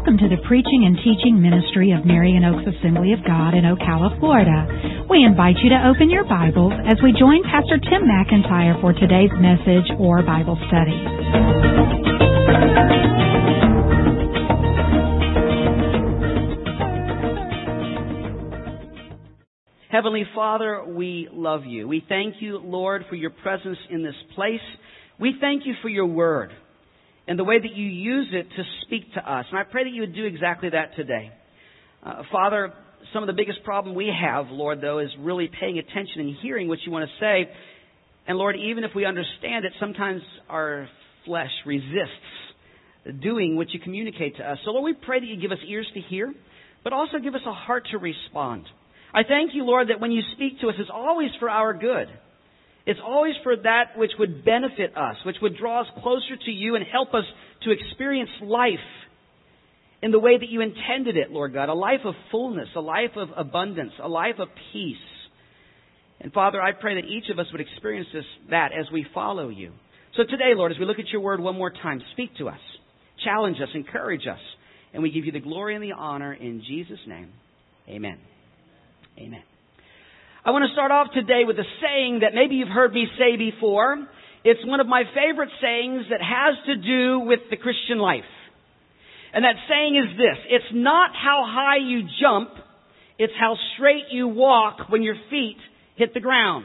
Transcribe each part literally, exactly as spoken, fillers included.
Welcome to the preaching and teaching ministry of Marion Oaks Assembly of God in Ocala, Florida. We invite you to open your Bibles as we join Pastor Tim McIntyre for today's message or Bible study. Heavenly Father, we love you. We thank you, Lord, for your presence in this place. We thank you for your word and the way that you use it to speak to us. And I pray that you would do exactly that today. Uh, Father, some of the biggest problem we have, Lord, though, is really paying attention and hearing what you want to say. And Lord, even if we understand it, sometimes our flesh resists doing what you communicate to us. So Lord, we pray that you give us ears to hear, but also give us a heart to respond. I thank you, Lord, that when you speak to us, it's always for our good. It's always for that which would benefit us, which would draw us closer to you and help us to experience life in the way that you intended it, Lord God. A life of fullness, a life of abundance, a life of peace. And Father, I pray that each of us would experience this, that as we follow you. So today, Lord, as we look at your word one more time, speak to us, challenge us, encourage us. And we give you the glory and the honor in Jesus' name. Amen. Amen. I want to start off today with a saying that maybe you've heard me say before. It's one of my favorite sayings that has to do with the Christian life. And that saying is this: it's not how high you jump, it's how straight you walk when your feet hit the ground.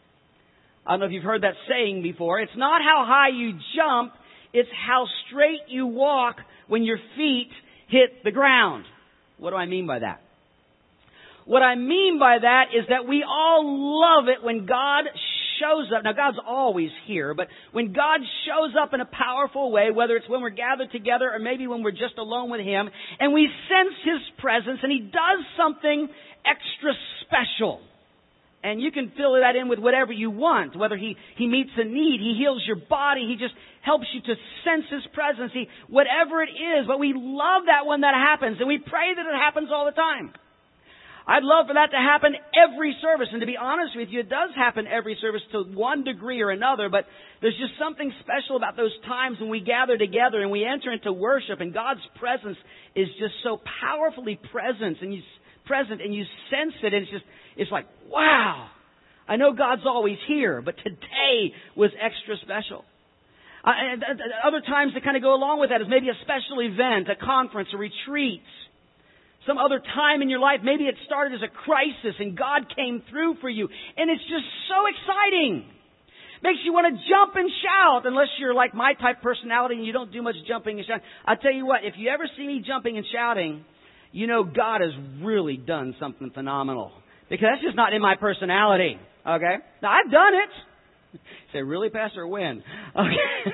I don't know if you've heard that saying before. It's not how high you jump, it's how straight you walk when your feet hit the ground. What do I mean by that? What I mean by that is that we all love it when God shows up. Now, God's always here, but when God shows up in a powerful way, whether it's when we're gathered together or maybe when we're just alone with Him, and we sense His presence and He does something extra special. And you can fill that in with whatever you want, whether He, he meets a need, He heals your body, He just helps you to sense His presence, He, whatever it is. But we love that when that happens, and we pray that it happens all the time. I'd love for that to happen every service. And to be honest with you, it does happen every service to one degree or another. But there's just something special about those times when we gather together and we enter into worship and God's presence is just so powerfully present and you, present and you sense it. And it's just, it's like, wow, I know God's always here, but today was extra special. Uh, and other times that kind of go along with that is maybe a special event, a conference, a retreat. Some other time in your life, maybe it started as a crisis and God came through for you. And it's just so exciting. Makes you want to jump and shout, unless you're like my type personality and you don't do much jumping and shouting. I'll tell you what, if you ever see me jumping and shouting, you know God has really done something phenomenal. Because that's just not in my personality. Okay? Now, I've done it. Say, really, Pastor? When? Okay.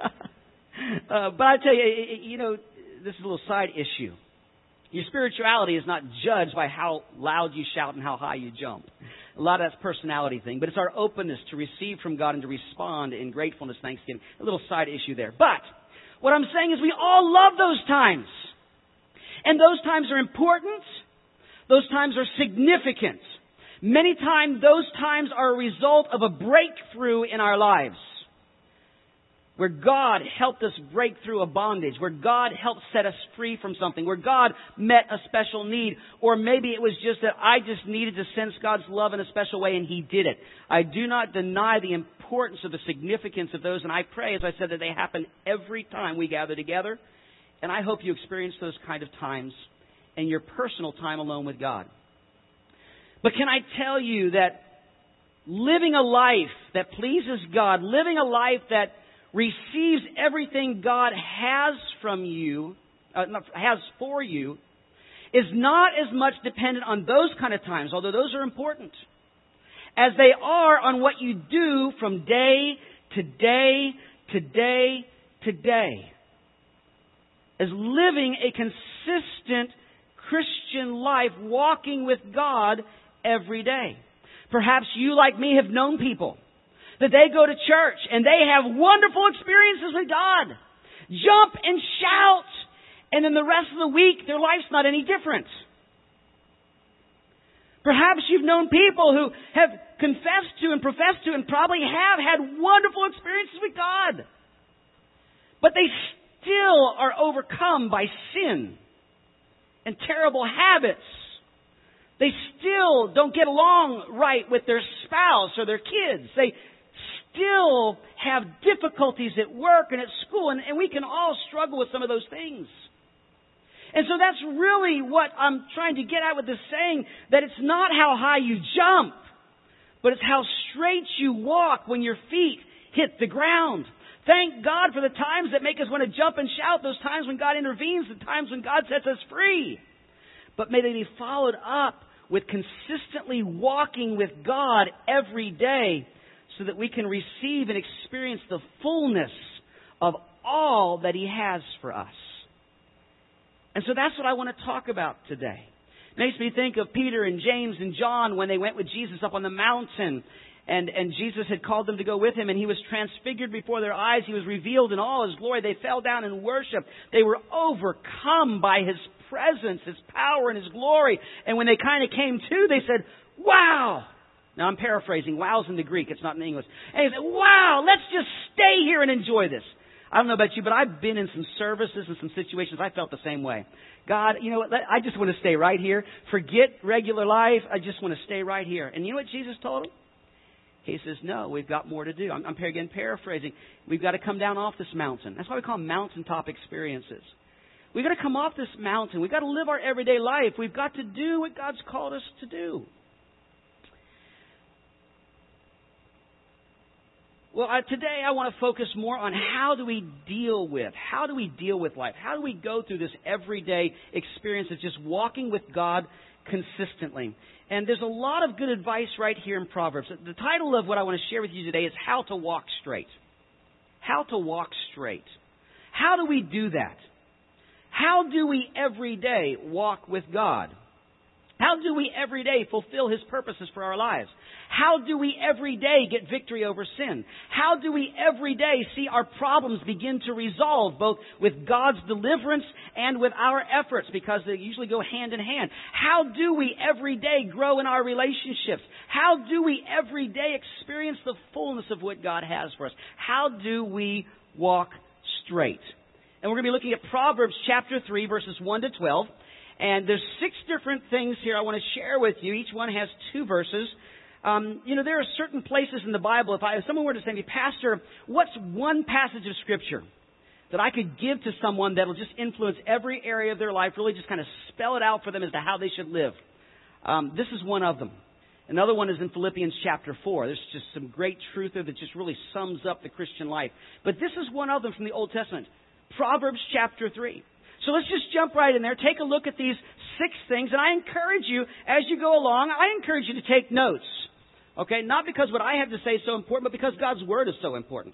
uh, but I tell you, you know, this is a little side issue. Your spirituality is not judged by how loud you shout and how high you jump. A lot of that's a personality thing, but it's our openness to receive from God and to respond in gratefulness, thanksgiving. A little side issue there. But what I'm saying is we all love those times. And those times are important. Those times are significant. Many times those times are a result of a breakthrough in our lives. Where God helped us break through a bondage, where God helped set us free from something, where God met a special need, or maybe it was just that I just needed to sense God's love in a special way and He did it. I do not deny the importance of the significance of those, and I pray, as I said, that they happen every time we gather together, and I hope you experience those kind of times in your personal time alone with God. But can I tell you that living a life that pleases God, living a life that receives everything God has from you, uh, has for you, is not as much dependent on those kind of times, although those are important, as they are on what you do from day to day to day to day. As living a consistent Christian life, walking with God every day. Perhaps you, like me, have known people that they go to church and they have wonderful experiences with God. Jump and shout. And then the rest of the week, their life's not any different. Perhaps you've known people who have confessed to and professed to and probably have had wonderful experiences with God. But they still are overcome by sin and terrible habits. They still don't get along right with their spouse or their kids. They still have difficulties at work and at school, and, and we can all struggle with some of those things. And so that's really what I'm trying to get at with this saying, that it's not how high you jump, but it's how straight you walk when your feet hit the ground. Thank God for the times that make us want to jump and shout, those times when God intervenes, the times when God sets us free. But may they be followed up with consistently walking with God every day so that we can receive and experience the fullness of all that He has for us. And so that's what I want to talk about today. It makes me think of Peter and James and John when they went with Jesus up on the mountain. And, and Jesus had called them to go with Him, and He was transfigured before their eyes. He was revealed in all His glory. They fell down in worship. They were overcome by His presence, His power, and His glory. And when they kind of came to, they said, wow. Now I'm paraphrasing. Wow's in the Greek. It's not in English. And they said, wow, let's just stay here and enjoy this. I don't know about you, but I've been in some services and some situations I felt the same way. God, you know what? I just want to stay right here. Forget regular life. I just want to stay right here. And you know what Jesus told him? He says, no, we've got more to do. I'm, I'm again paraphrasing. We've got to come down off this mountain. That's why we call them mountaintop experiences. We've got to come off this mountain. We've got to live our everyday life. We've got to do what God's called us to do. Well, uh, today I want to focus more on how do we deal with, how do we deal with life? How do we go through this everyday experience of just walking with God consistently? And there's a lot of good advice right here in Proverbs. The title of what I want to share with you today is How to Walk Straight. How to walk straight. How do we do that? How do we every day walk with God? How do we every day fulfill His purposes for our lives? How do we every day get victory over sin? How do we every day see our problems begin to resolve, both with God's deliverance and with our efforts, because they usually go hand in hand? How do we every day grow in our relationships? How do we every day experience the fullness of what God has for us? How do we walk straight? And we're going to be looking at Proverbs chapter three, verses one to twelve. And there's six different things here I want to share with you. Each one has two verses. Um, you know, there are certain places in the Bible, if, I, if someone were to say to me, Pastor, what's one passage of Scripture that I could give to someone that will just influence every area of their life, really just kind of spell it out for them as to how they should live? Um, this is one of them. Another one is in Philippians chapter four. There's just some great truth there that just really sums up the Christian life. But this is one of them from the Old Testament. Proverbs chapter three. So let's just jump right in there. Take a look at these six things. And I encourage you, as you go along, I encourage you to take notes. Okay? Not because what I have to say is so important, but because God's Word is so important.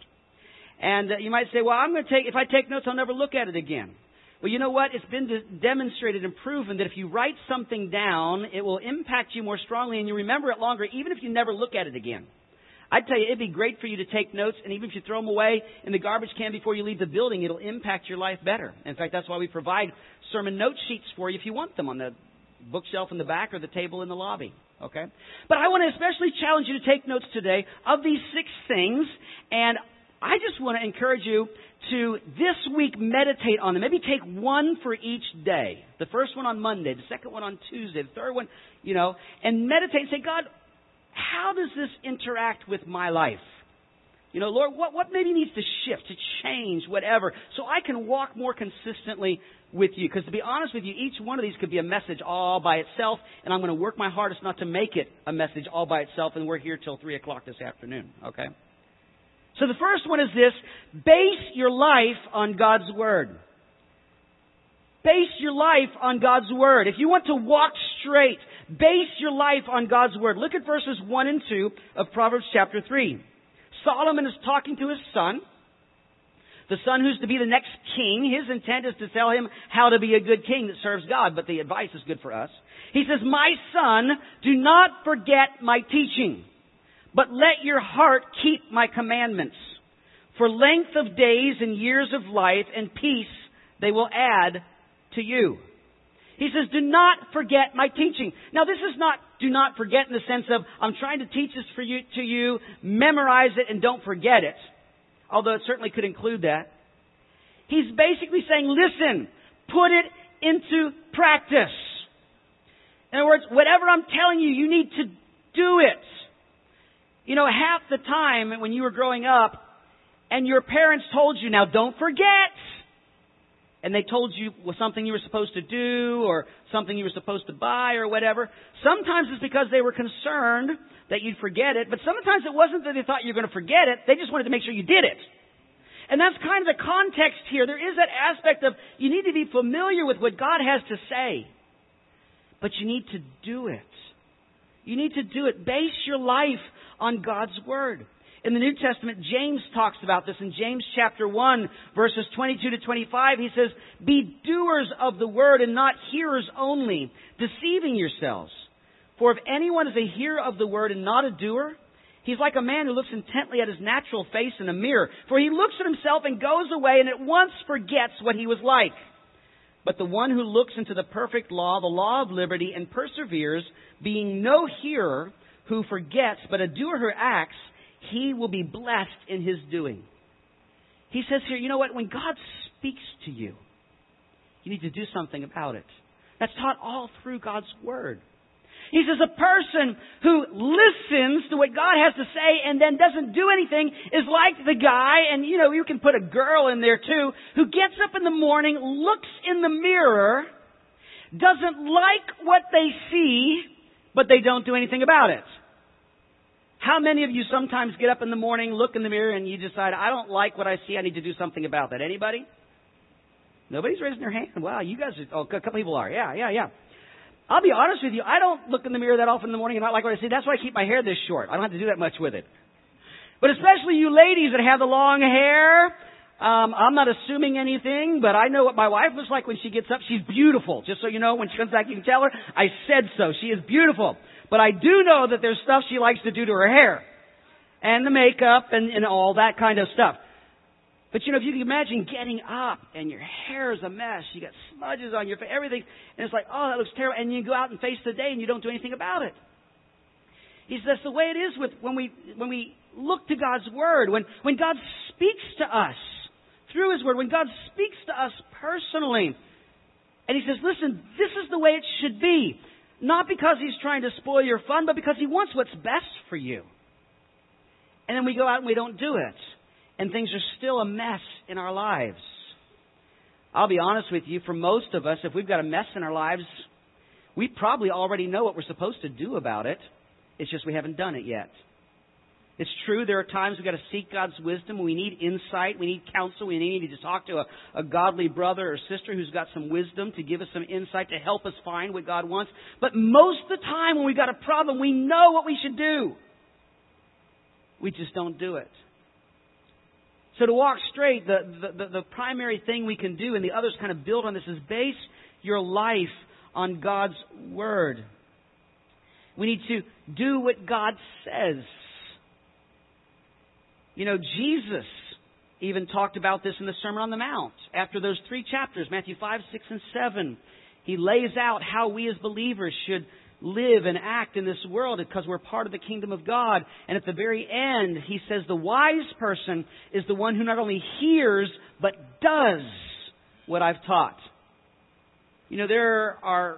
And uh, you might say, well, I'm going to take, if I take notes, I'll never look at it again. Well, you know what? It's been de- demonstrated and proven that if you write something down, it will impact you more strongly and you remember it longer, even if you never look at it again. I'd tell you, it'd be great for you to take notes, and even if you throw them away in the garbage can before you leave the building, it'll impact your life better. In fact, that's why we provide sermon note sheets for you if you want them on the bookshelf in the back or the table in the lobby. Okay? But I want to especially challenge you to take notes today of these six things, and I just want to encourage you to this week meditate on them. Maybe take one for each day. The first one on Monday, the second one on Tuesday, the third one, you know, and meditate and say, God, how does this interact with my life? You know, Lord, what, what maybe needs to shift, to change, whatever, so I can walk more consistently with you? Because to be honest with you, each one of these could be a message all by itself, and I'm going to work my hardest not to make it a message all by itself, and we're here till three o'clock this afternoon, okay? So the first one is this: base your life on God's Word. Base your life on God's Word. If you want to walk straight, base your life on God's Word. Look at verses one and two of Proverbs chapter three. Solomon is talking to his son, the son who's to be the next king. His intent is to tell him how to be a good king that serves God, but the advice is good for us. He says, my son, do not forget my teaching, but let your heart keep my commandments. For length of days and years of life and peace they will add to you. He says, do not forget my teaching. Now, this is not do not forget in the sense of I'm trying to teach this for you to you, memorize it and don't forget it. Although it certainly could include that. He's basically saying, listen, put it into practice. In other words, whatever I'm telling you, you need to do it. You know, half the time when you were growing up and your parents told you, now don't forget, and they told you was something you were supposed to do or something you were supposed to buy or whatever, sometimes it's because they were concerned that you'd forget it, but sometimes it wasn't that they thought you were going to forget it, they just wanted to make sure you did it. And that's kind of the context here. There is that aspect of you need to be familiar with what God has to say, but you need to do it. You need to do it. Base your life on God's Word. In the New Testament, James talks about this. In James chapter one, verses twenty-two to twenty-five, he says, "Be doers of the Word and not hearers only, deceiving yourselves. For if anyone is a hearer of the Word and not a doer, he's like a man who looks intently at his natural face in a mirror. For he looks at himself and goes away and at once forgets what he was like. But the one who looks into the perfect law, the law of liberty, and perseveres, being no hearer who forgets, but a doer who acts, he will be blessed in his doing." He says here, you know what? When God speaks to you, you need to do something about it. That's taught all through God's Word. He says a person who listens to what God has to say and then doesn't do anything is like the guy, and you know, you can put a girl in there too, who gets up in the morning, looks in the mirror, doesn't like what they see, but they don't do anything about it. How many of you sometimes get up in the morning, look in the mirror, and you decide, I don't like what I see, I need to do something about that? Anybody? Nobody's raising their hand. Wow, you guys are, oh, a couple people are. Yeah, yeah, yeah. I'll be honest with you, I don't look in the mirror that often in the morning and not like what I see. That's why I keep my hair this short. I don't have to do that much with it. But especially you ladies that have the long hair, um, I'm not assuming anything, but I know what my wife looks like when she gets up. She's beautiful. Just so you know, when she comes back, you can tell her, I said so. She is beautiful. But I do know that there's stuff she likes to do to her hair. And the makeup and, and all that kind of stuff. But you know, if you can imagine getting up and your hair is a mess, you got smudges on your face, everything, and it's like, oh, that looks terrible, and you go out and face the day and you don't do anything about it. He says that's the way it is with when we when we look to God's Word, when when God speaks to us through His Word, when God speaks to us personally, and He says, listen, this is the way it should be, not because He's trying to spoil your fun, but because He wants what's best for you. And then we go out and we don't do it. And things are still a mess in our lives. I'll be honest with you, for most of us, if we've got a mess in our lives, we probably already know what we're supposed to do about it. It's just we haven't done it yet. It's true, there are times we've got to seek God's wisdom. We need insight. We need counsel. We need to talk to a, a godly brother or sister who's got some wisdom to give us some insight to help us find what God wants. But most of the time when we've got a problem, we know what we should do. We just don't do it. So to walk straight, the, the, the primary thing we can do, and the others kind of build on this, is base your life on God's Word. We need to do what God says. You know, Jesus even talked about this in the Sermon on the Mount. After those three chapters, Matthew five, six, and seven, He lays out how we as believers should live and act in this world because we're part of the kingdom of God. And at the very end, He says the wise person is the one who not only hears, but does what I've taught. You know, there are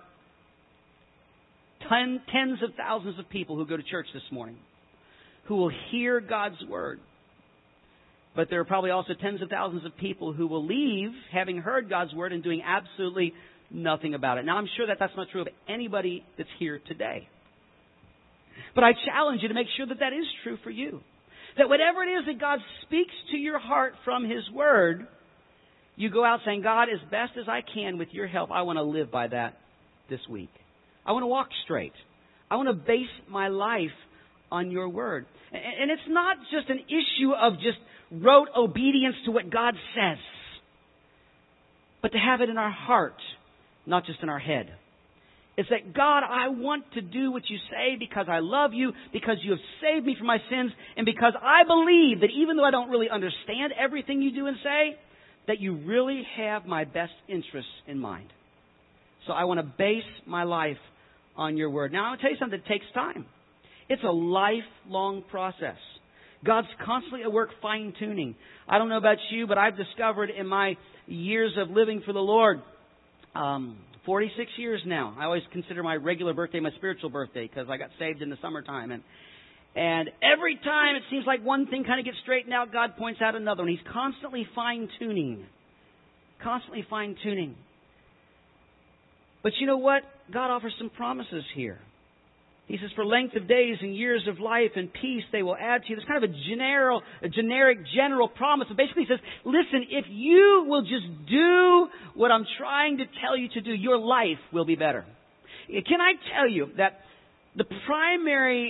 ten, tens of thousands of people who go to church this morning who will hear God's Word. But there are probably also tens of thousands of people who will leave having heard God's Word and doing absolutely nothing about it. Now, I'm sure that that's not true of anybody that's here today. But I challenge you to make sure that that is true for you. That whatever it is that God speaks to your heart from His Word, you go out saying, God, as best as I can with your help, I want to live by that this week. I want to walk straight. I want to base my life on your Word. And it's not just an issue of just rote obedience to what God says, but to have it in our heart, not just in our head. It's that, God, I want to do what you say because I love you, because you have saved me from my sins, and because I believe that even though I don't really understand everything you do and say, that you really have my best interests in mind. So I want to base my life on your Word. Now, I'll tell you something that takes time. It's a lifelong process. God's constantly at work fine-tuning. I don't know about you, but I've discovered in my years of living for the Lord, um, forty-six years now. I always consider my regular birthday my spiritual birthday because I got saved in the summertime. And and every time it seems like one thing kind of gets straightened out, God points out another one. He's constantly fine-tuning. Constantly fine-tuning. But you know what? God offers some promises here. He says, for length of days and years of life and peace they will add to you. There's kind of a general, a generic, general promise. But basically he says, listen, if you will just do what I'm trying to tell you to do, your life will be better. Can I tell you that the primary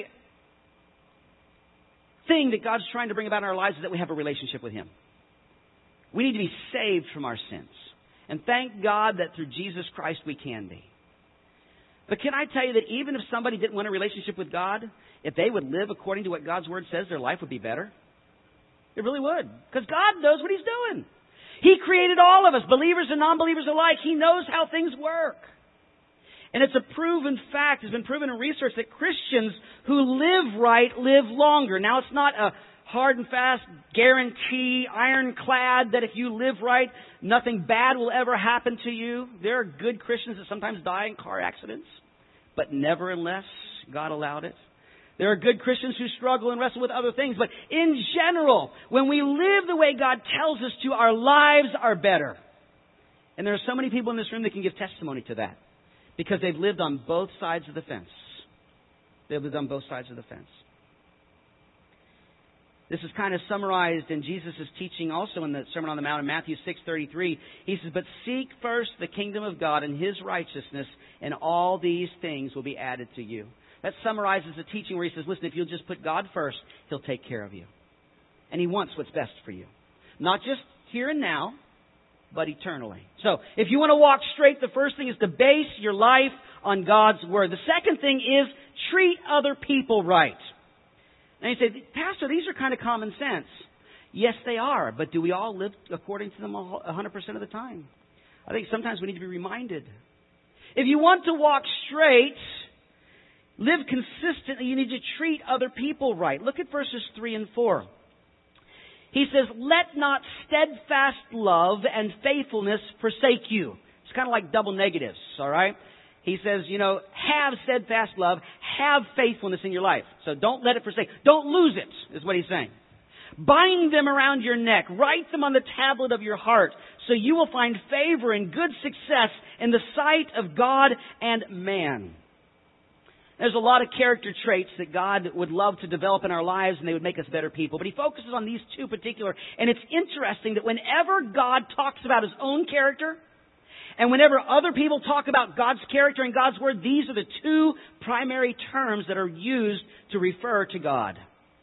thing that God's trying to bring about in our lives is that we have a relationship with Him. We need to be saved from our sins. And thank God that through Jesus Christ we can be. But can I tell you that even if somebody didn't want a relationship with God, if they would live according to what God's Word says, their life would be better? It really would. Because God knows what He's doing. He created all of us, believers and non-believers alike. He knows how things work. And it's a proven fact, it's been proven in research, that Christians who live right live longer. Now, it's not a hard and fast guarantee, ironclad, that if you live right, nothing bad will ever happen to you. There are good Christians that sometimes die in car accidents, but never unless God allowed it. There are good Christians who struggle and wrestle with other things. But in general, when we live the way God tells us to, our lives are better. And there are so many people in this room that can give testimony to that, because they've lived on both sides of the fence. They've lived on both sides of the fence. This is kind of summarized in Jesus' teaching also in the Sermon on the Mount in Matthew six thirty-three. He says, but seek first the kingdom of God and His righteousness, and all these things will be added to you. That summarizes the teaching where He says, listen, if you'll just put God first, He'll take care of you. And He wants what's best for you. Not just here and now, but eternally. So, if you want to walk straight, the first thing is to base your life on God's Word. The second thing is treat other people right. Now you say, Pastor, these are kind of common sense. Yes, they are. But do we all live according to them one hundred percent of the time? I think sometimes we need to be reminded. If you want to walk straight, live consistently, you need to treat other people right. Look at verses three and four. He says, let not steadfast love and faithfulness forsake you. It's kind of like double negatives, all right? He says, you know, have steadfast love, have faithfulness in your life. So don't let it forsake. Don't lose it, is what he's saying. Bind them around your neck. Write them on the tablet of your heart, so you will find favor and good success in the sight of God and man. There's a lot of character traits that God would love to develop in our lives, and they would make us better people. But He focuses on these two particular. And it's interesting that whenever God talks about His own character, and whenever other people talk about God's character and God's Word, these are the two primary terms that are used to refer to God.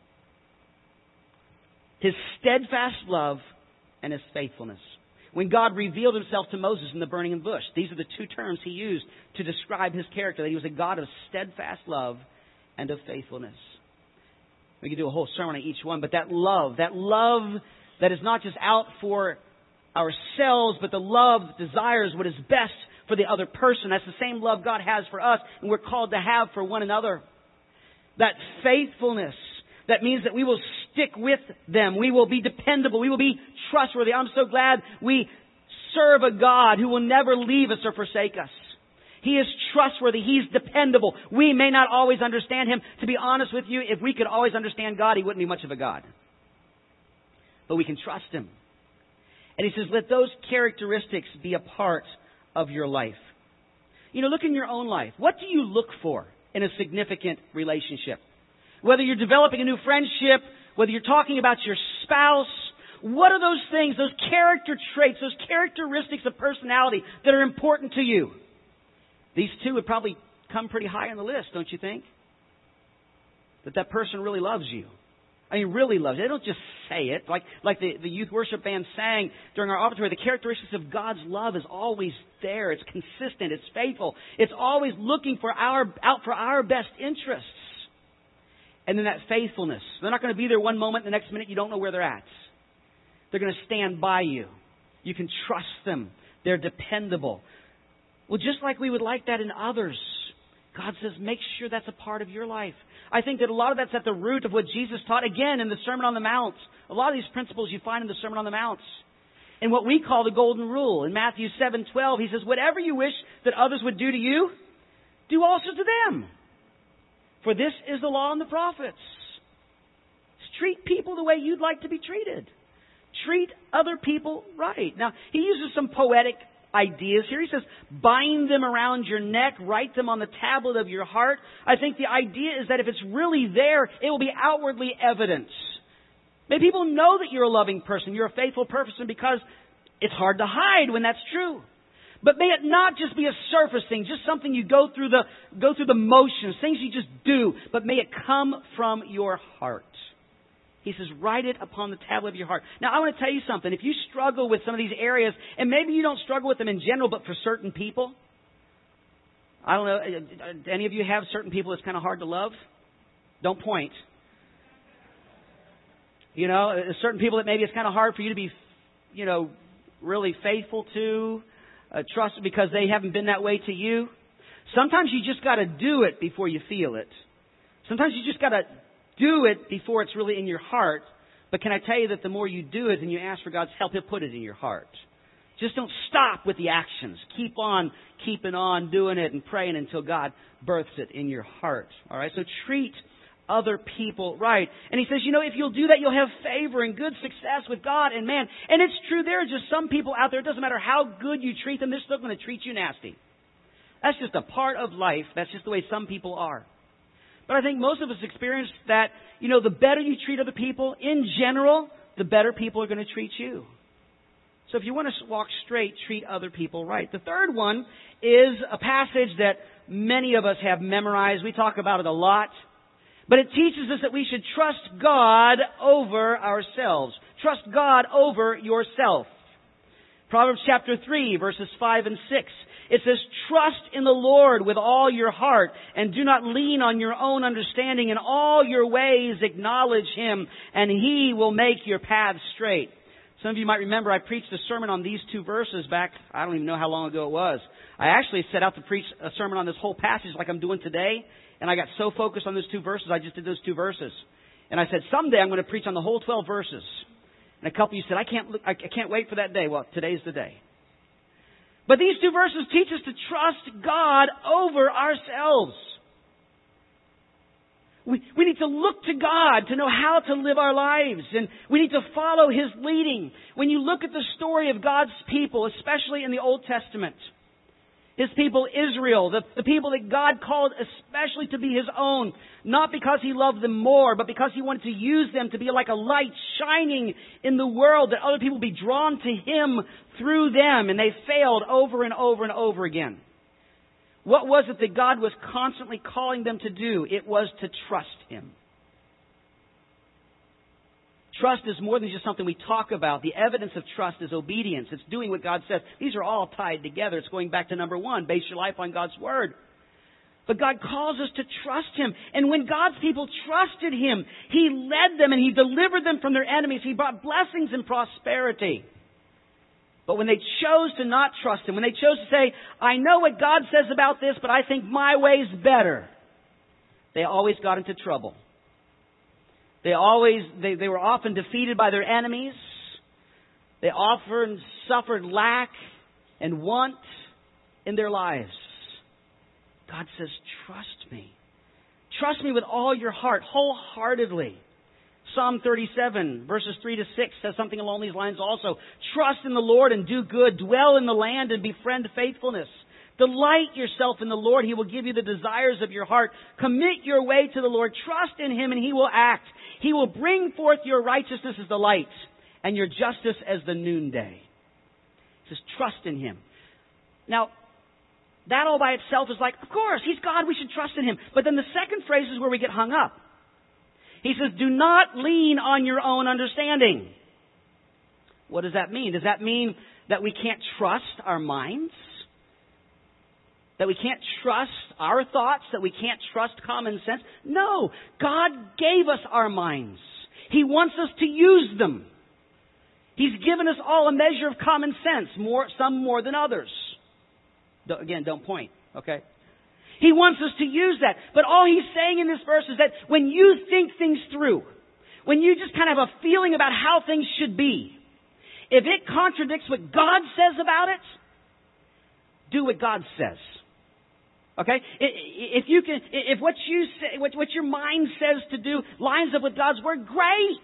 His steadfast love and His faithfulness. When God revealed Himself to Moses in the burning bush, these are the two terms He used to describe His character, that He was a God of steadfast love and of faithfulness. We could do a whole sermon on each one, but that love, that love that is not just out for ourselves, but the love that desires what is best for the other person. That's the same love God has for us, and we're called to have for one another. That faithfulness, that means that we will stick with them. We will be dependable. We will be trustworthy. I'm so glad we serve a God who will never leave us or forsake us. He is trustworthy. He's dependable. We may not always understand Him. To be honest with you, if we could always understand God, He wouldn't be much of a God. But we can trust Him. And He says, let those characteristics be a part of your life. You know, look in your own life. What do you look for in a significant relationship? Whether you're developing a new friendship, whether you're talking about your spouse, what are those things, those character traits, those characteristics of personality that are important to you? These two would probably come pretty high on the list, don't you think? That that person really loves you. I mean, really loves you. They don't just say it. Like like the, the youth worship band sang during our offertory, the characteristics of God's love is always there. It's consistent. It's faithful. It's always looking for our out for our best interests. And then that faithfulness. They're not going to be there one moment, the next minute you don't know where they're at. They're going to stand by you. You can trust them. They're dependable. Well, just like we would like that in others, God says, make sure that's a part of your life. I think that a lot of that's at the root of what Jesus taught, again, in the Sermon on the Mount. A lot of these principles you find in the Sermon on the Mount. and what we call the golden rule. In Matthew seven twelve, he says, whatever you wish that others would do to you, do also to them. For this is the law and the prophets. Treat people the way you'd like to be treated. Treat other people right. Now, he uses some poetic ideas here. He says, bind them around your neck, write them on the tablet of your heart. I think the idea is that if it's really there, it will be outwardly evident. May people know that you're a loving person, you're a faithful person, because it's hard to hide when that's true. But may it not just be a surface thing, just something you go through the go through the motions, things you just do, but may it come from your heart. He says, write it upon the tablet of your heart. Now, I want to tell you something. If you struggle with some of these areas, and maybe you don't struggle with them in general, but for certain people, I don't know, any of you have certain people that's kind of hard to love? Don't point. You know, certain people that maybe it's kind of hard for you to be, you know, really faithful to, uh, trust because they haven't been that way to you. Sometimes you just got to do it before you feel it. Sometimes you just got to do it before it's really in your heart. But can I tell you that the more you do it and you ask for God's help, He'll put it in your heart. Just don't stop with the actions. Keep on keeping on doing it and praying until God births it in your heart. All right? So treat other people right. And he says, you know, if you'll do that, you'll have favor and good success with God and man. And it's true, there are just some people out there, it doesn't matter how good you treat them, they're still going to treat you nasty. That's just a part of life. That's just the way some people are. But I think most of us experience that, you know, the better you treat other people, in general, the better people are going to treat you. So if you want to walk straight, treat other people right. The third one is a passage that many of us have memorized. We talk about it a lot. But it teaches us that we should trust God over ourselves. Trust God over yourself. Proverbs chapter three, verses five and six. It says, trust in the Lord with all your heart and do not lean on your own understanding. In all your ways acknowledge Him and He will make your paths straight. Some of you might remember I preached a sermon on these two verses back, I don't even know how long ago it was. I actually set out to preach a sermon on this whole passage like I'm doing today. And I got so focused on those two verses, I just did those two verses. And I said, someday I'm going to preach on the whole twelve verses. And a couple of you said, I can't look, I can't wait for that day. Well, today's the day. But these two verses teach us to trust God over ourselves. We, we need to look to God to know how to live our lives. And we need to follow His leading. When you look at the story of God's people, especially in the Old Testament, His people Israel, the, the people that God called especially to be His own, not because He loved them more, but because He wanted to use them to be like a light shining in the world, that other people be drawn to Him through them, and they failed over and over and over again. What was it that God was constantly calling them to do? It was to trust Him. Trust is more than just something we talk about. The evidence of trust is obedience. It's doing what God says. These are all tied together. It's going back to number one. Base your life on God's Word. But God calls us to trust Him. And when God's people trusted Him, He led them and He delivered them from their enemies. He brought blessings and prosperity. But when they chose to not trust Him, when they chose to say, I know what God says about this, but I think my way's better, they always got into trouble. They always, they, they were often defeated by their enemies. They often suffered lack and want in their lives. God says, trust me. Trust me with all your heart, wholeheartedly. Psalm thirty-seven, verses three to six says something along these lines also. Trust in the Lord and do good. Dwell in the land and befriend faithfulness. Delight yourself in the Lord. He will give you the desires of your heart. Commit your way to the Lord. Trust in Him and He will act. He will bring forth your righteousness as the light and your justice as the noonday. He says, trust in Him. Now, that all by itself is like, of course, He's God, we should trust in Him. But then the second phrase is where we get hung up. He says, do not lean on your own understanding. What does that mean? Does that mean that we can't trust our minds? That we can't trust our thoughts? That we can't trust common sense? No. God gave us our minds. He wants us to use them. He's given us all a measure of common sense, more, some more than others. Again, don't point, okay? He wants us to use that. But all He's saying in this verse is that when you think things through, when you just kind of have a feeling about how things should be, If it contradicts what God says about it, do what God says. Okay? If you can, if what you say, what, what your mind says to do lines up with God's Word, great.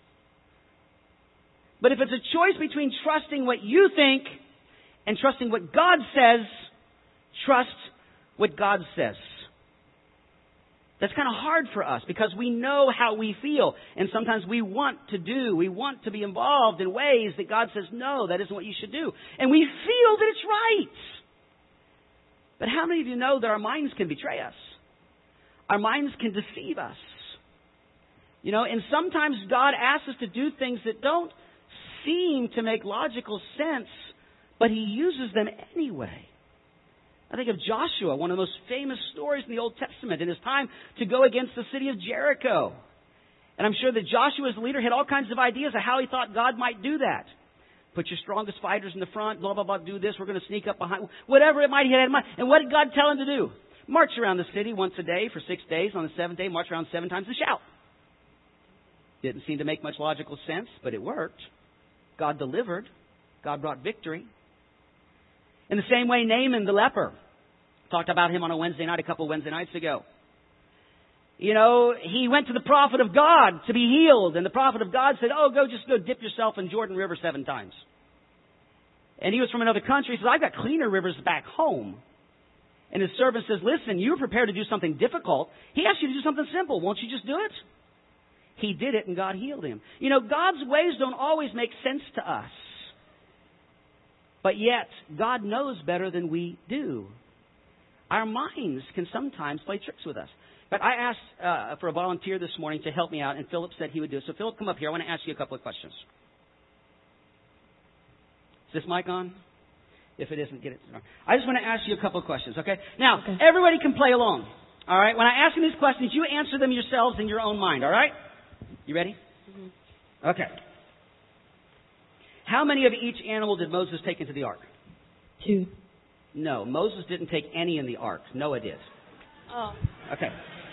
But if it's a choice between trusting what you think and trusting what God says, trust what God says. That's kind of hard for us because we know how we feel. And sometimes we want to do, we want to be involved in ways that God says, no, that isn't what you should do. And we feel that it's right. But how many of you know that our minds can betray us? Our minds can deceive us. You know, and sometimes God asks us to do things that don't seem to make logical sense, but He uses them anyway. I think of Joshua, one of the most famous stories in the Old Testament, in his time to go against the city of Jericho. And I'm sure that Joshua, as the leader, had all kinds of ideas of how he thought God might do that. Put your strongest fighters in the front, blah, blah, blah, do this, we're going to sneak up behind, whatever it might he had in mind. And what did God tell him to do? March around the city once a day for six days. On the seventh day, march around seven times and shout. Didn't seem to make much logical sense, but it worked. God delivered. God brought victory. In the same way, Naaman the leper. Talked about him on a Wednesday night, a couple of Wednesday nights ago. You know, he went to the prophet of God to be healed. And the prophet of God said, oh, go just go dip yourself in Jordan River seven times. And he was from another country. He says, I've got cleaner rivers back home. And his servant says, listen, you were prepared to do something difficult. He asked you to do something simple. Won't you just do it? He did it and God healed him. You know, God's ways don't always make sense to us. But yet, God knows better than we do. Our minds can sometimes play tricks with us. But I asked uh, for a volunteer this morning to help me out, and Philip said he would do it. So, Philip, come up here. I want to ask you a couple of questions. Is this mic on? If it isn't, get it. I just want to ask you a couple of questions, okay? Now, okay. Everybody can play along, all right? When I ask you these questions, you answer them yourselves in your own mind, all right? You ready? Mm-hmm. Okay. How many of each animal did Moses take into the ark? Two. No, Moses didn't take any in the ark. Noah did. Oh. Okay.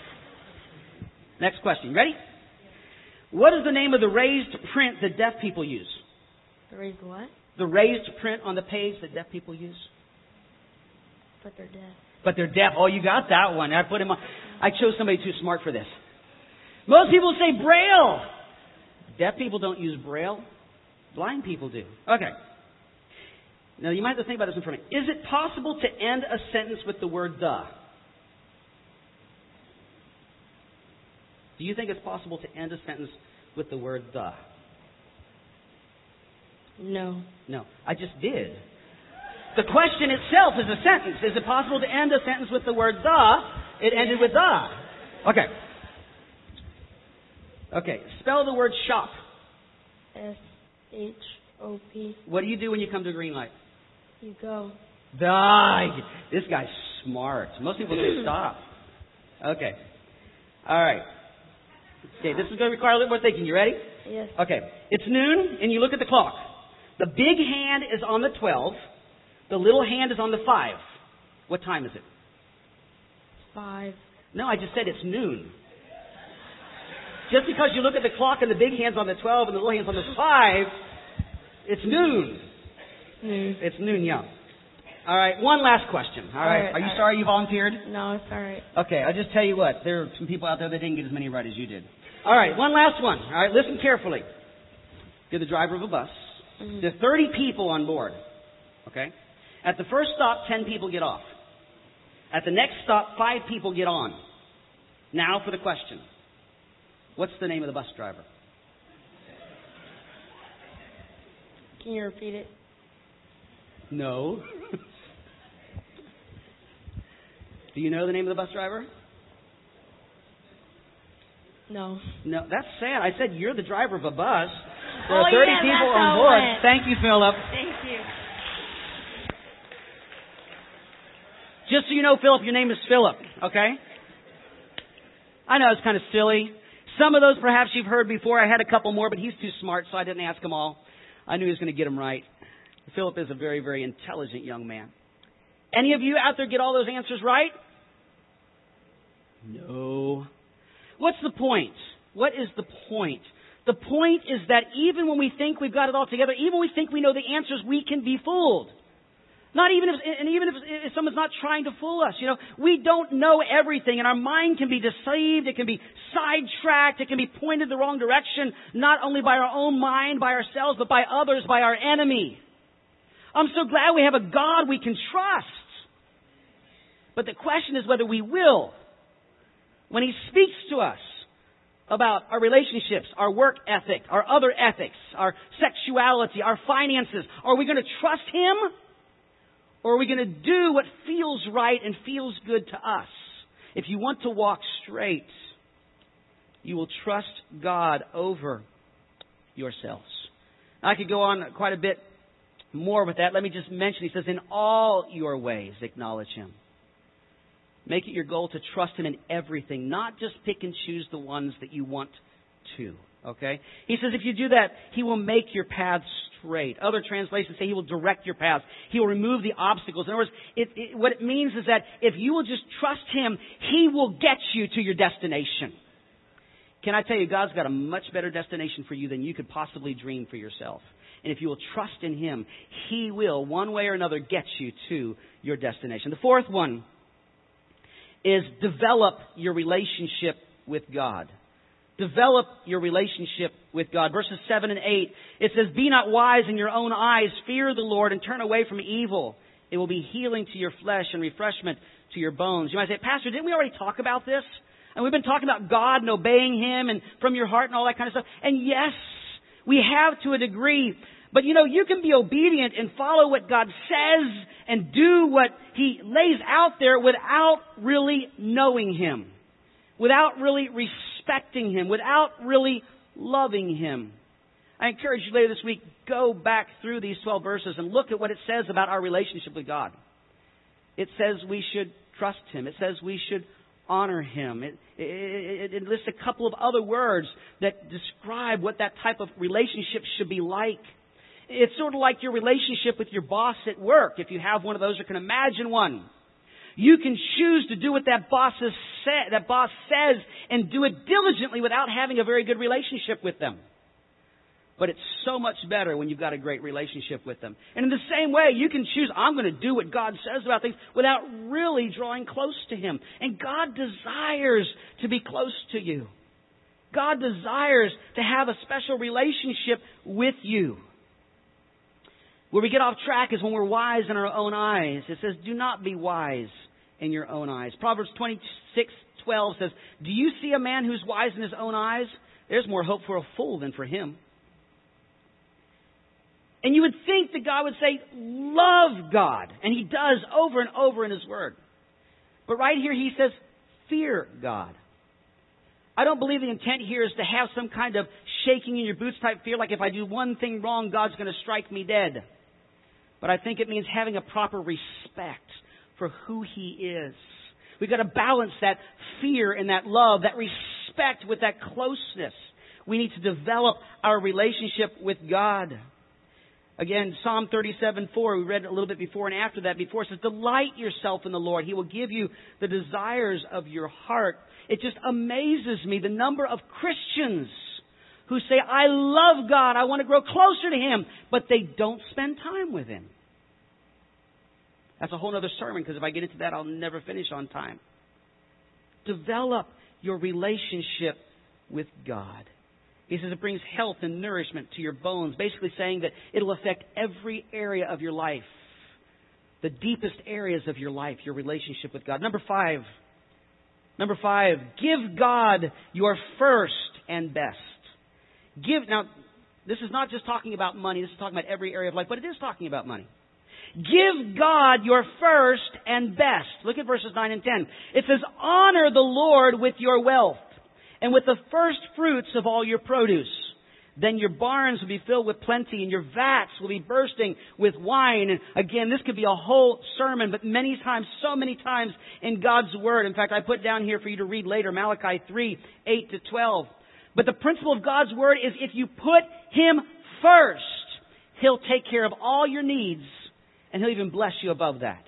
Next question. You ready? What is the name of the raised print that deaf people use? The raised what? The raised print on the page that deaf people use. But they're deaf. But they're deaf. Oh, you got that one. I put him on. I chose somebody too smart for this. Most people say Braille. Deaf people don't use Braille. Blind people do. Okay. Now, you might have to think about this in front of me. Is it possible to end a sentence with the word the? Do you think it's possible to end a sentence with the word the? No. No. I just did. The question itself is a sentence. Is it possible to end a sentence with the word the? It ended with the. Okay. Okay. Spell the word shop. S H O P. What do you do when you come to a green light? You go. Die. This guy's smart. Most people say stop. Okay. All right. Okay, this is going to require a little more thinking. You ready? Yes. Okay. It's noon, and you look at the clock. The big hand is on the twelve. The little hand is on the five. What time is it? Five. No, I just said it's noon. Just because you look at the clock and the big hand's on the twelve and the little hand's on the five, it's noon. Noon. It's noon, yeah. All right, one last question. All, all right. right. Are you all sorry right. you volunteered? No, it's all right. Okay, I'll just tell you what. There are some people out there that didn't get as many right as you did. All right, one last one. All right, listen carefully. You're the driver of a bus. Mm-hmm. There are thirty people on board. Okay? At the first stop, ten people get off. At the next stop, five people get on. Now for the question. What's the name of the bus driver? Can you repeat it? No. Do you know the name of the bus driver? No. No, that's sad. I said you're the driver of a bus. There oh, are thirty yeah, people on board. Went. Thank you, Philip. Thank you. Just so you know, Philip, your name is Philip, okay? I know it's kind of silly. Some of those perhaps you've heard before. I had a couple more, but he's too smart, so I didn't ask them all. I knew he was going to get them right. Philip is a very, very intelligent young man. Any of you out there get all those answers right? No. What's the point? What is the point? The point is that even when we think we've got it all together, even when we think we know the answers, we can be fooled. Not even if, and even if, if someone's not trying to fool us, you know, we don't know everything, and our mind can be deceived, it can be sidetracked, it can be pointed the wrong direction, not only by our own mind, by ourselves, but by others, by our enemy. I'm so glad we have a God we can trust. But the question is whether we will. When He speaks to us about our relationships, our work ethic, our other ethics, our sexuality, our finances, are we going to trust Him? Or are we going to do what feels right and feels good to us? If you want to walk straight, you will trust God over yourselves. I could go on quite a bit more with that. Let me just mention, He says, in all your ways acknowledge Him. Make it your goal to trust Him in everything, not just pick and choose the ones that you want to. Okay? He says if you do that, He will make your paths straight. Other translations say He will direct your paths. He will remove the obstacles. In other words, it, it, what it means is that if you will just trust Him, He will get you to your destination. Can I tell you, God's got a much better destination for you than you could possibly dream for yourself. And if you will trust in Him, He will, one way or another, get you to your destination. The fourth one is develop your relationship with God. Develop your relationship with God. Verses seven and eight, it says, be not wise in your own eyes. Fear the Lord and turn away from evil. It will be healing to your flesh and refreshment to your bones. You might say, Pastor, didn't we already talk about this? And we've been talking about God and obeying Him and from your heart and all that kind of stuff. And yes, we have to a degree. But you know, you can be obedient and follow what God says and do what He lays out there without really knowing Him. Without really respecting Him. Without really loving Him. I encourage you later this week, go back through these twelve verses and look at what it says about our relationship with God. It says we should trust Him. It says we should honor Him. It, it, it lists a couple of other words that describe what that type of relationship should be like. It's sort of like your relationship with your boss at work, if you have one of those or can imagine one. You can choose to do what that boss, is say, that boss says and do it diligently without having a very good relationship with them. But it's so much better when you've got a great relationship with them. And in the same way, you can choose, I'm going to do what God says about things without really drawing close to Him. And God desires to be close to you. God desires to have a special relationship with you. Where we get off track is when we're wise in our own eyes. It says, do not be wise in your own eyes. Proverbs twenty-six twelve says, do you see a man who's wise in his own eyes? There's more hope for a fool than for him. And you would think that God would say, love God. And He does over and over in His Word. But right here He says, fear God. I don't believe the intent here is to have some kind of shaking in your boots type fear, like if I do one thing wrong, God's going to strike me dead. But I think it means having a proper respect for who He is. We've got to balance that fear and that love, that respect with that closeness. We need to develop our relationship with God. Again, Psalm thirty-seven four, we read a little bit before and after that. Before it says, delight yourself in the Lord. He will give you the desires of your heart. It just amazes me the number of Christians who say, I love God, I want to grow closer to Him, but they don't spend time with Him. That's a whole other sermon, because if I get into that, I'll never finish on time. Develop your relationship with God. He says it brings health and nourishment to your bones, basically saying that it'll affect every area of your life. The deepest areas of your life, your relationship with God. Number five. Number five, give God your first and best. Give, now, this is not just talking about money. This is talking about every area of life, but it is talking about money. Give God your first and best. Look at verses nine and ten. It says, honor the Lord with your wealth and with the first fruits of all your produce. Then your barns will be filled with plenty and your vats will be bursting with wine. And again, this could be a whole sermon, but many times, so many times in God's Word. In fact, I put down here for you to read later, Malachi three, eight to twelve. But the principle of God's Word is if you put Him first, He'll take care of all your needs and He'll even bless you above that.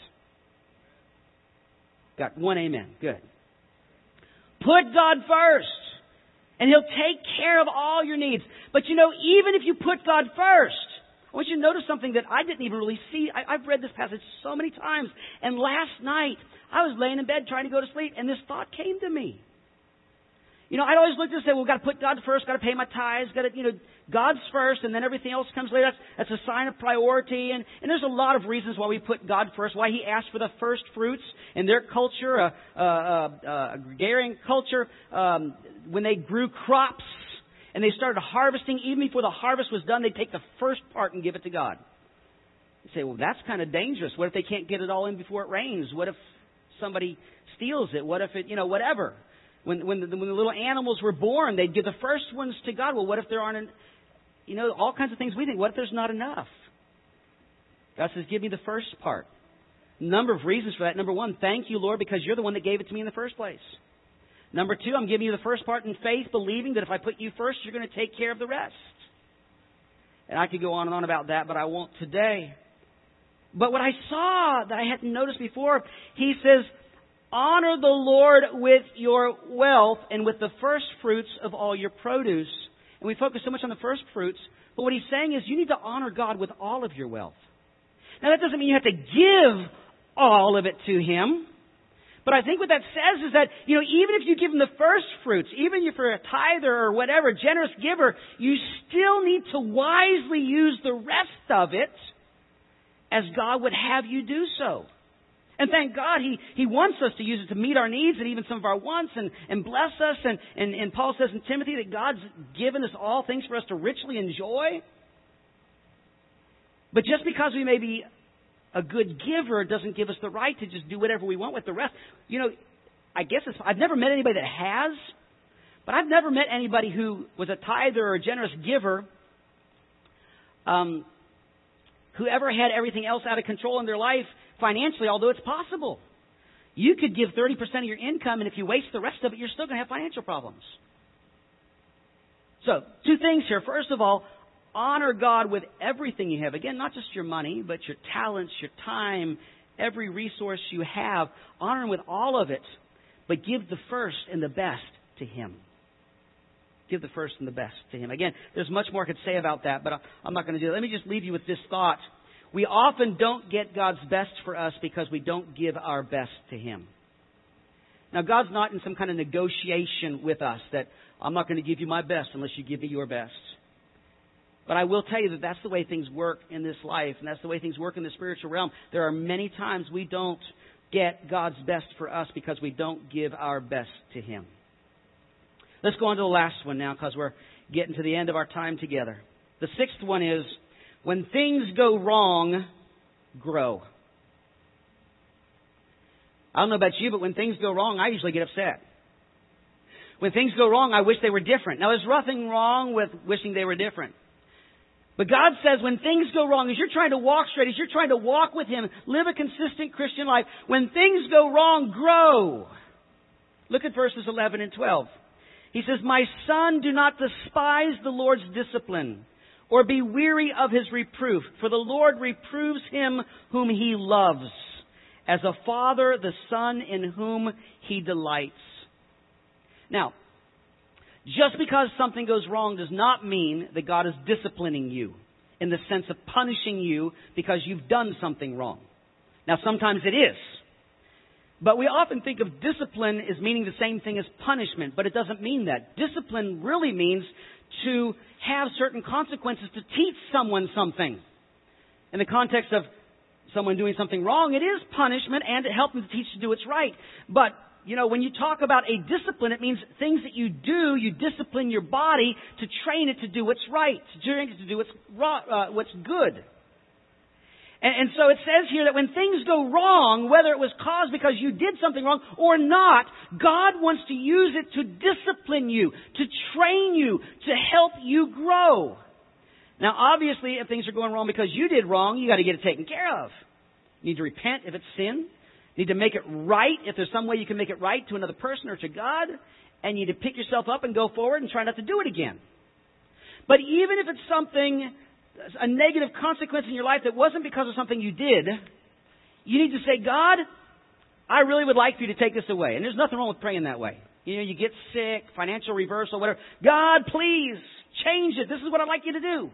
Got one amen. Good. Put God first. And He'll take care of all your needs. But you know, even if you put God first, I want you to notice something that I didn't even really see. I, I've read this passage so many times. And last night, I was laying in bed trying to go to sleep, and this thought came to me. You know, I'd always looked and said, well, got to put God first, got to pay my tithes, got to, you know, God's first, and then everything else comes later. That's, that's a sign of priority. And, and there's a lot of reasons why we put God first, why He asked for the first fruits in their culture, a uh, uh, uh, agrarian culture, um, when they grew crops and they started harvesting, even before the harvest was done, they'd take the first part and give it to God. You say, well, that's kind of dangerous. What if they can't get it all in before it rains? What if somebody steals it? What if it, you know, whatever. When when the, when the little animals were born, they'd give the first ones to God. Well, what if there aren't, an, you know, all kinds of things we think. What if there's not enough? God says, give me the first part. Number of reasons for that. Number one, thank you, Lord, because you're the one that gave it to me in the first place. Number two, I'm giving you the first part in faith, believing that if I put you first, you're going to take care of the rest. And I could go on and on about that, but I won't today. But what I saw that I hadn't noticed before, He says, honor the Lord with your wealth and with the first fruits of all your produce. And we focus so much on the first fruits, but what He's saying is you need to honor God with all of your wealth. Now that doesn't mean you have to give all of it to Him. But I think what that says is that, you know, even if you give Him the first fruits, even if you're a tither or whatever, generous giver, you still need to wisely use the rest of it as God would have you do so. And thank God He, He wants us to use it to meet our needs and even some of our wants and, and bless us. And, and, and Paul says in Timothy that God's given us all things for us to richly enjoy. But just because we may be a good giver doesn't give us the right to just do whatever we want with the rest. You know, I guess it's, I've never met anybody that has, but I've never met anybody who was a tither or a generous giver um, who ever had everything else out of control in their life financially, although it's possible. You could give thirty percent of your income, and if you waste the rest of it, you're still going to have financial problems. So, two things here. First of all, honor God with everything you have. Again, not just your money, but your talents, your time, every resource you have. Honor Him with all of it, but give the first and the best to Him. Give the first and the best to Him. Again, there's much more I could say about that, but I'm not going to do it. Let me just leave you with this thought. We often don't get God's best for us because we don't give our best to Him. Now, God's not in some kind of negotiation with us that I'm not going to give you my best unless you give me your best. But I will tell you that that's the way things work in this life, and that's the way things work in the spiritual realm. There are many times we don't get God's best for us because we don't give our best to Him. Let's go on to the last one now because we're getting to the end of our time together. The sixth one is, when things go wrong, grow. I don't know about you, but when things go wrong, I usually get upset. When things go wrong, I wish they were different. Now, there's nothing wrong with wishing they were different. But God says when things go wrong, as you're trying to walk straight, as you're trying to walk with Him, live a consistent Christian life, when things go wrong, grow. Look at verses eleven and twelve. He says, my son, do not despise the Lord's discipline, or be weary of His reproof. For the Lord reproves him whom He loves, as a father the son in whom He delights. Now, just because something goes wrong does not mean that God is disciplining you in the sense of punishing you because you've done something wrong. Now, sometimes it is. But we often think of discipline as meaning the same thing as punishment, but it doesn't mean that. Discipline really means to have certain consequences to teach someone something. In the context of someone doing something wrong, it is punishment and to help them to teach to do what's right. But, you know, when you talk about a discipline, it means things that you do, you discipline your body to train it to do what's right, to train it to do what's, uh, what's good. And so it says here that when things go wrong, whether it was caused because you did something wrong or not, God wants to use it to discipline you, to train you, to help you grow. Now, obviously, if things are going wrong because you did wrong, you got to get it taken care of. You need to repent if it's sin. You need to make it right if there's some way you can make it right to another person or to God. And you need to pick yourself up and go forward and try not to do it again. But even if it's something, a negative consequence in your life that wasn't because of something you did, you need to say, God, I really would like for you to take this away. And there's nothing wrong with praying that way. You know, you get sick, financial reversal, whatever. God, please change it. This is what I'd like you to do.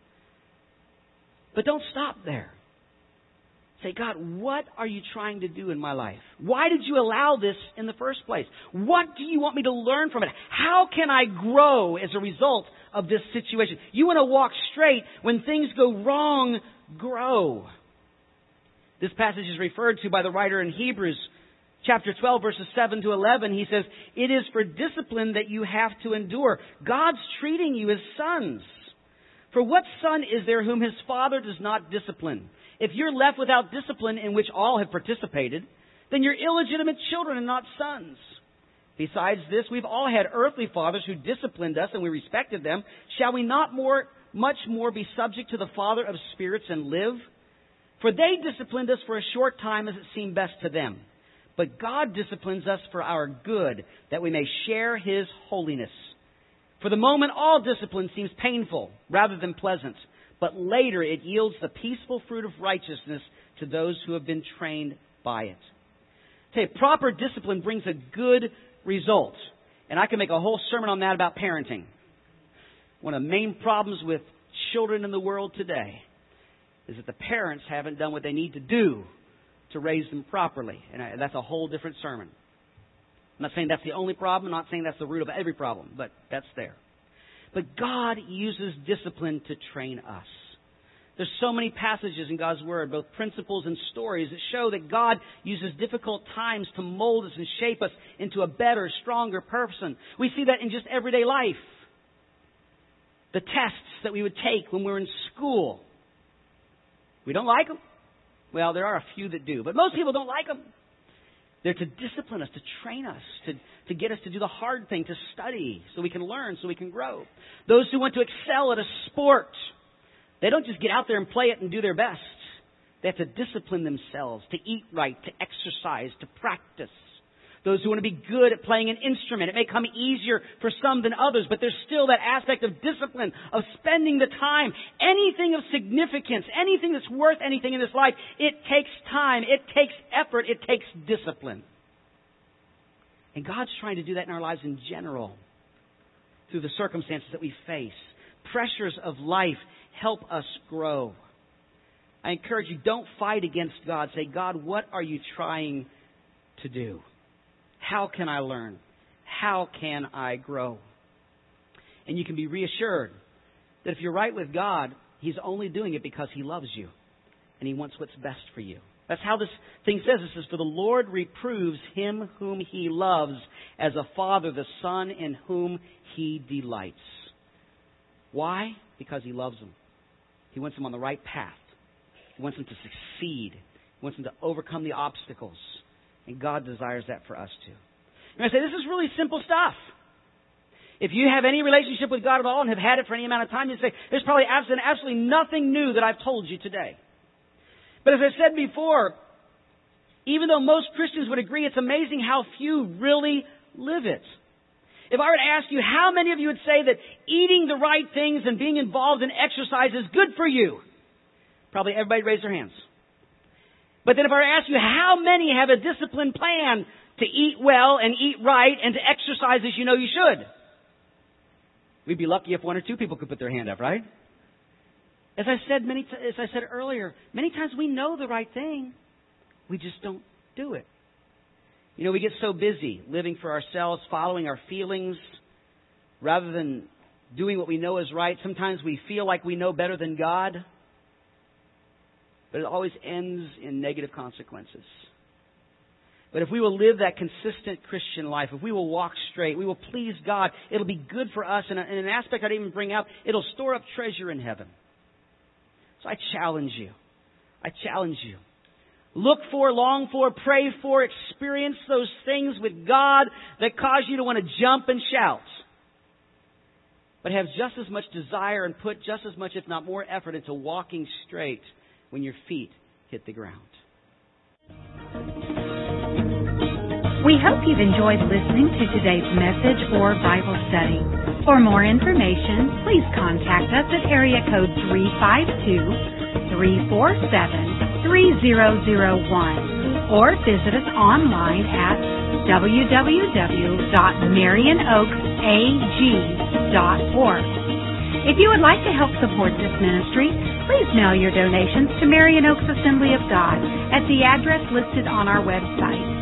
But don't stop there. Say, God, what are you trying to do in my life? Why did you allow this in the first place? What do you want me to learn from it? How can I grow as a result of this situation? You want to walk straight. When things go wrong, grow. This passage is referred to by the writer in Hebrews chapter twelve, verses seven to eleven. He says, it is for discipline that you have to endure. God's treating you as sons. For what son is there whom his father does not discipline? If you're left without discipline in which all have participated, then you're illegitimate children and not sons. Besides this, we've all had earthly fathers who disciplined us and we respected them. Shall we not more, much more be subject to the Father of spirits and live? For they disciplined us for a short time as it seemed best to them. But God disciplines us for our good, that we may share His holiness. For the moment, all discipline seems painful rather than pleasant. But later it yields the peaceful fruit of righteousness to those who have been trained by it. Okay, proper discipline brings a good result. And I can make a whole sermon on that about parenting. One of the main problems with children in the world today is that the parents haven't done what they need to do to raise them properly. And that's a whole different sermon. I'm not saying that's the only problem. I'm not saying that's the root of every problem, but that's there. But God uses discipline to train us. There's so many passages in God's Word, both principles and stories, that show that God uses difficult times to mold us and shape us into a better, stronger person. We see that in just everyday life. The tests that we would take when we were in school. We don't like them. Well, there are a few that do, but most people don't like them. They're to discipline us, to train us, to, to get us to do the hard thing, to study so we can learn, so we can grow. Those who want to excel at a sport, they don't just get out there and play it and do their best. They have to discipline themselves, to eat right, to exercise, to practice. Those who want to be good at playing an instrument, it may come easier for some than others, but there's still that aspect of discipline, of spending the time. Anything of significance, anything that's worth anything in this life, it takes time, it takes effort, it takes discipline. And God's trying to do that in our lives in general, through the circumstances that we face. Pressures of life help us grow. I encourage you, don't fight against God. Say, God, what are you trying to do? How can I learn? How can I grow? And you can be reassured that if you're right with God, He's only doing it because He loves you and He wants what's best for you. That's how this thing says. It says, for the Lord reproves him whom He loves, as a father the son in whom He delights. Why? Because He loves them. He wants them on the right path. He wants them to succeed. He wants them to overcome the obstacles. And God desires that for us too. And I say, this is really simple stuff. If you have any relationship with God at all and have had it for any amount of time, you say, there's probably absolutely, absolutely nothing new that I've told you today. But as I said before, even though most Christians would agree, it's amazing how few really live it. If I were to ask you, how many of you would say that eating the right things and being involved in exercise is good for you? Probably everybody raise their hands. But then if I were to ask you, how many have a disciplined plan to eat well and eat right and to exercise as you know you should? We'd be lucky if one or two people could put their hand up, right? As I said many, t- as I said earlier, many times we know the right thing, we just don't do it. You know, we get so busy living for ourselves, following our feelings, rather than doing what we know is right. Sometimes we feel like we know better than God. But it always ends in negative consequences. But if we will live that consistent Christian life, if we will walk straight, we will please God, it'll be good for us. And an aspect I'd even bring out, it'll store up treasure in heaven. So I challenge you. I challenge you. Look for, long for, pray for, experience those things with God that cause you to want to jump and shout. But have just as much desire and put just as much, if not more, effort into walking straight when your feet hit the ground. We hope you've enjoyed listening to today's message or Bible study. For more information, please contact us at area code three five two, three four seven, three zero zero one or visit us online at w w w dot marion oaks a g dot org. If you would like to help support this ministry, please mail your donations to Marion Oaks Assembly of God at the address listed on our website.